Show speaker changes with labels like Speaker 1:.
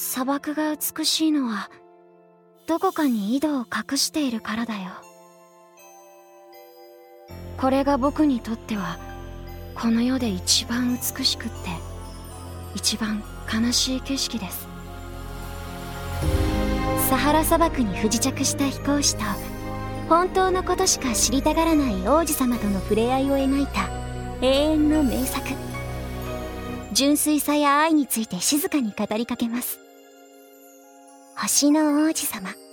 Speaker 1: 砂漠が美しいのはどこかに井戸を隠しているからだよ。これが僕にとってはこの世で一番美しくって一番悲しい景色です。サハラ砂漠に不時着した飛行士と本当のことしか知りたがらない王子様との触れ合いを描いた永遠の名作。純粋さや愛について静かに語りかけます。星の王子様。